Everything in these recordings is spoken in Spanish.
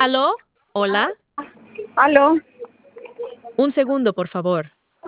¿Aló? Hola. Aló, Un segundo, por favor.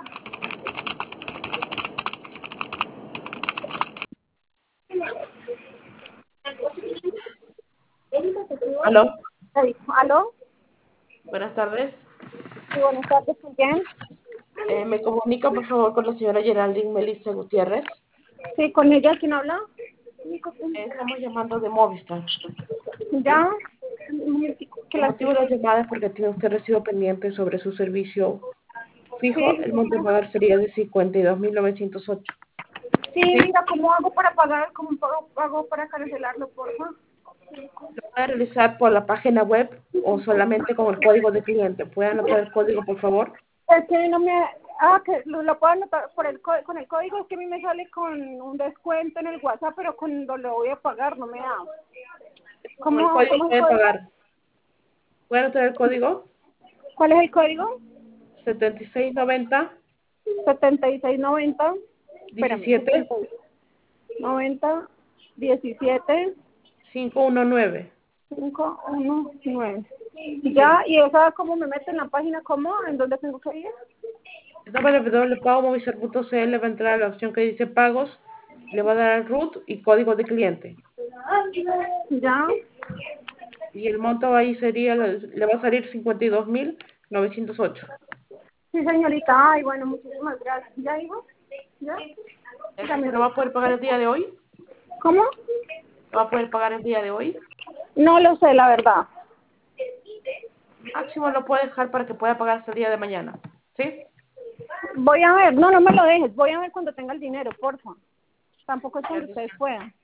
Aló, aló, buenas tardes. sí, buenas tardes, ¿con quién? Me comunica, por favor, con la señora Geraldine Melissa Gutiérrez. Sí, con ella, ¿quién habla? Estamos llamando de Movistar. Ya, que El la motivo de la llamada es porque tiene usted recibo pendiente sobre su servicio fijo. sí, El monto a pagar sería de 52.908. sí, ¿Sí? mira, ¿cómo hago para pagar? ¿Cómo hago para cancelarlo, por favor? Lo puede realizar por la página web o solamente con el código de cliente. ¿Puede anotar el código, por favor? Es que no me, que lo puedo anotar por con el código, es que a mí me sale con un descuento en el WhatsApp, pero cuando lo voy a pagar no me da. Con el código ¿Cómo es el puede código? pagar. ¿Puede anotar el código? ¿Cuál es el código? 7690 7690, espérame, 17 90 17 519. 519. Sí. Ya, y esa, ¿cómo me meto en la página? ¿Cómo? ¿En dónde tengo que ir? www.pagomovistar.cl va a entrar a la opción que dice pagos, le va a dar al root y código de cliente. Ya. Y el monto ahí sería, le va a salir 52.908. Sí, señorita. Ay, bueno, muchísimas gracias. ¿Ya, hijo? ¿Ya? Dame. ¿Lo va a poder pagar el día de hoy? ¿Cómo? ¿Lo va a poder pagar el día de hoy? No lo sé, la verdad. Máximo lo puede dejar para que pueda pagar hasta el día de mañana. ¿Sí? Voy a ver. No, no me lo dejes. Voy a ver cuando tenga el dinero, porfa. Tampoco es cuando ustedes puedan.